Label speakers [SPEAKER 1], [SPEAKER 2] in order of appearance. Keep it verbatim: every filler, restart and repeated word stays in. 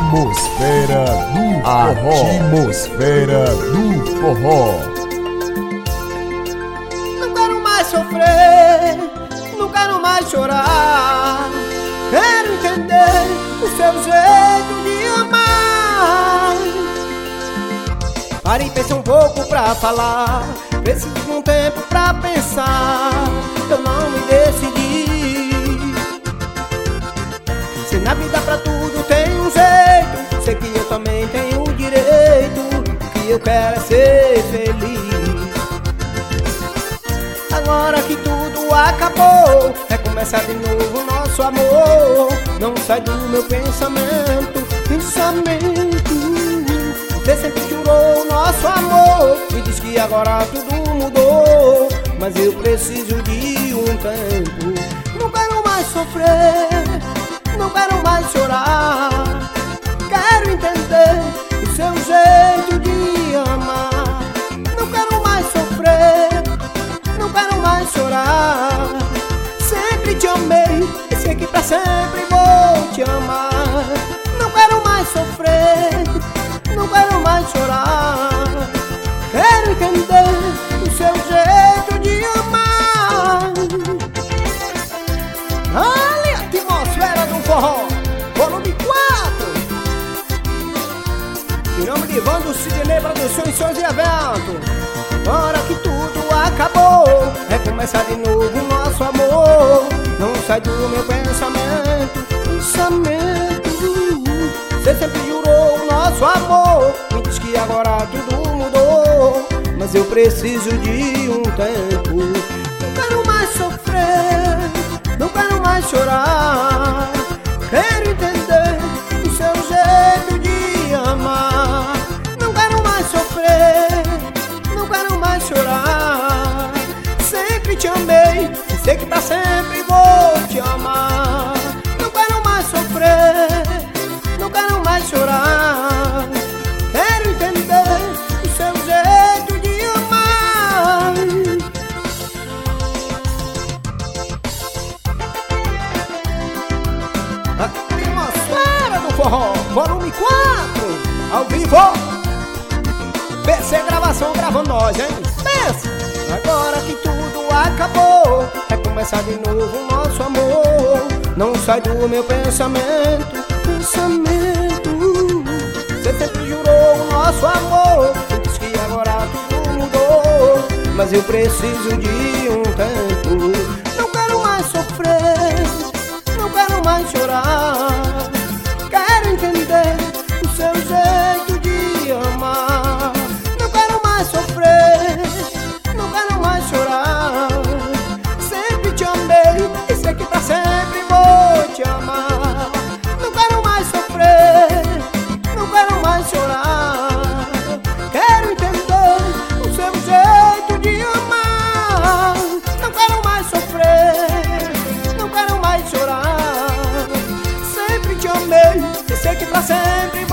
[SPEAKER 1] Atmosfera do forró. Atmosfera do forró.
[SPEAKER 2] Não quero mais sofrer, não quero mais chorar. Quero entender o seu jeito de amar. Pare e pense um pouco pra falar. Preciso de um tempo pra pensar. Eu não me decidi. Se na vida pra tudo tem um jeito, sei que eu também tenho o direito. O que eu quero é ser feliz. Agora que tudo acabou, é começar de novo o nosso amor. Não sai do meu pensamento, pensamento. Você sempre jurou o nosso amor e diz que agora tudo mudou. Mas eu preciso de um tempo. Não quero mais sofrer, não quero mais chorar. Quero entender o seu jeito de amar. Não quero mais sofrer, não quero mais chorar. Sempre te amei e sei que pra sempre vou te amar. Não quero mais sofrer, não quero mais chorar. Quero entender o seu jeito de amar. Ali a atmosfera do forró, volume quatro. Em nome de Vando Sidney Produções, Sons e Eventos. Agora que tudo acabou, é começar de novo o nosso amor. Não sai do meu pensamento, pensamento. Você sempre jurou o nosso amor, me diz que agora tudo mudou. Mas eu preciso de um tempo. Não quero mais sofrer, não quero mais chorar. Quero entender o seu jeito de amar. Não quero mais sofrer, não quero mais chorar. Sempre te amei e sei que pra sempre vou te amar. Não quero mais sofrer, não quero mais chorar. Quero entender o seu jeito de amar. Atmosfera do forró, volume quatro, ao vivo. P C Gravação gravando nós, hein? Pensa! Agora que tudo acabou, é começar de novo o nosso amor. Não sai do meu pensamento, pensamento. Você sempre jurou o nosso amor, diz que agora tudo mudou. Mas eu preciso de um tempo. Não quero mais sofrer, não quero mais chorar. Quero entender o seu jeito de amar. Não quero mais sofrer, não quero mais chorar. Sempre te amei e sei que pra sempre vou te amar. Não quero mais sofrer, não quero mais chorar. Quero entender o seu jeito de amar. Não quero mais sofrer, não quero mais chorar. Sempre te amei e sei que pra sempre